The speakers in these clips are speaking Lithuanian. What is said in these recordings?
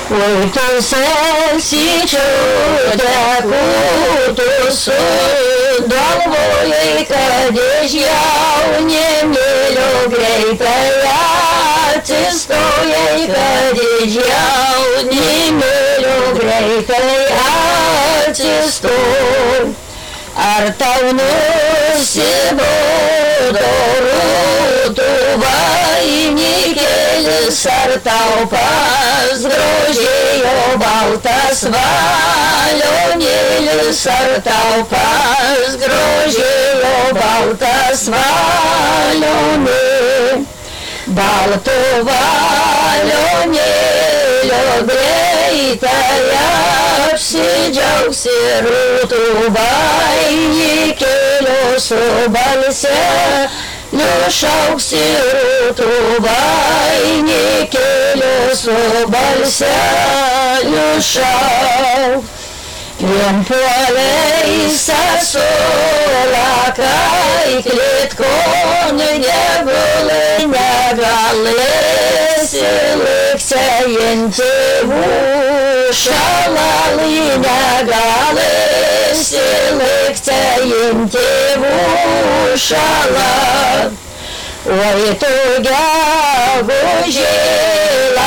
Oi, tu sesičiūdė kūtusų, galvojai, kad iš jaunimėlio greitai atsistojai, kad iš jaunimėlio greitai atsistojai. Ar tau nusibodo rūtų vainikėlis, ar tau pasgrožėjo baltas valionėlis, ar tau pasgrožėjo baltas valionėlis. Balto valionėlio greitai apsidžiaugs ir rūtų vainikėlio su balseliu šauks ir rūtų vainikėlio su balseliu šauks. Klimpuoliais asulakai klitkon negulai negalėsi liksėjinti šalalai negalėsi liksėjinti šalalai. Oi tu gegužėla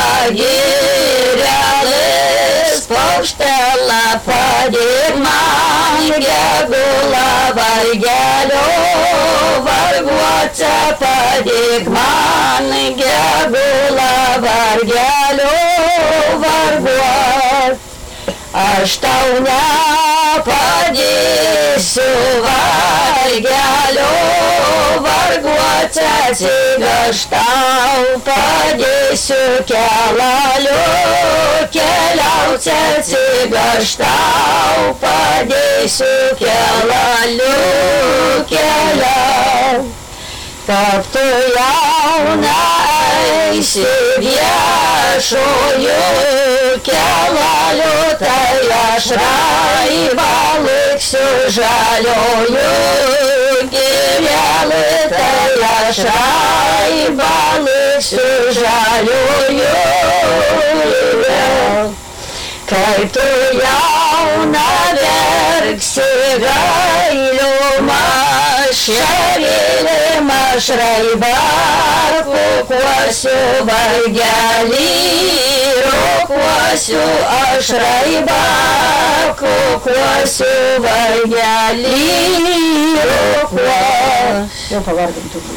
girelės paukštelą padėk man gegulą vargelio varguose padėk man gegulą vargelio varguose. Aš tau nepadėsiu vargelio varguose, tik aš tau padėsiu kelaliu keliauti, tik aš tau padėsiu kelaliu keliauti. Kaip tu jauna eisi viešuoju kelaliu, tai aš raibą liksiu žalioju gireliu, tai aš raibą liksiu žalioju gireliu. Kaip tu jauna verksi gailiuma, šerėlėm aš raibą kukuosiu vargelį, rokuosiu aš raibą kukuosiu vargelį, rokuosiu. Jau pavargom turbūt.